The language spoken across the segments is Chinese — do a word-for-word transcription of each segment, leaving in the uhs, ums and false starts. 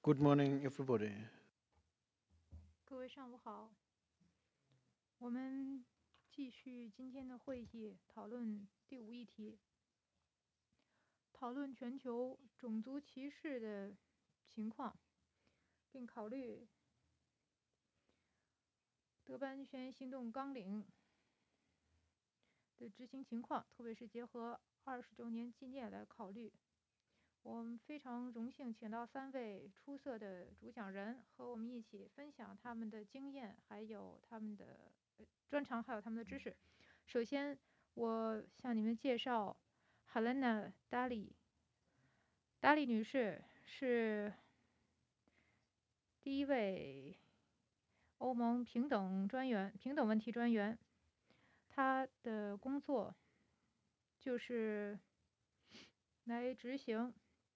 Good morning, everybody. 各位上午好，我们继续今天的会议，讨论第五议题，讨论全球种族歧视的情况，并考虑德班宣行动纲领的执行情况，特别是结合二十周年纪念来考虑。我们非常荣幸请到三位出色的主讲人和我们一起分享他们的经验，还有他们的专长，还有他们的知识。首先，我向你们介绍 Helena Daly。达利女士是第一位欧盟平等专员、平等问题专员。她的工作就是来执行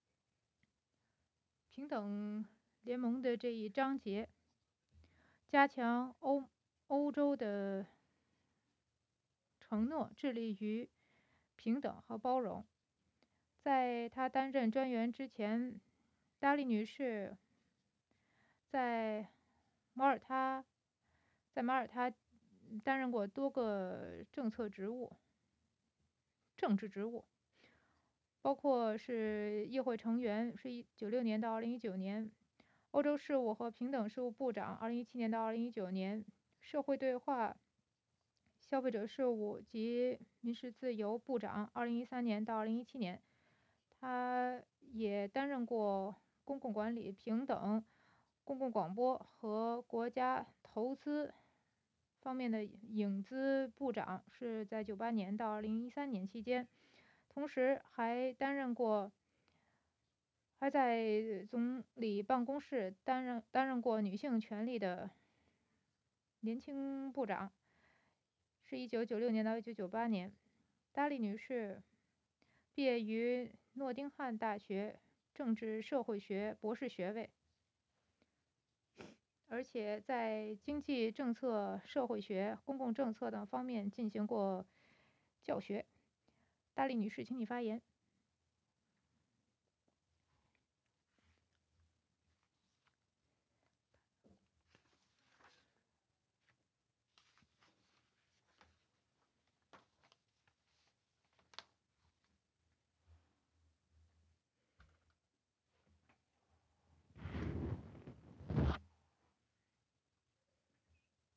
平等联盟的这一章节，加强欧欧洲的承诺，致力于平等和包容。在她担任专员之前，达利女士在马耳他在马耳他担任过多个政策职务、政治职务，包括是议会成员，是一九六年到二零一九年；欧洲事务和平等事务部长，二零一七年到二零一九年；社会对话、消费者事务及民事自由部长，二零一三年到二零一七年。他也担任过公共管理、平等、公共广播和国家投资方面的影子部长，是在九八年到二零一三年期间，同时还担任过，还在总理办公室担任担任过女性权利的年轻部长，是一九九六年到一九九八年。达利女士毕业于诺丁汉大学政治社会学博士学位，而且在经济政策、社会学、公共政策等方面进行过教学。达利女士，请你发言。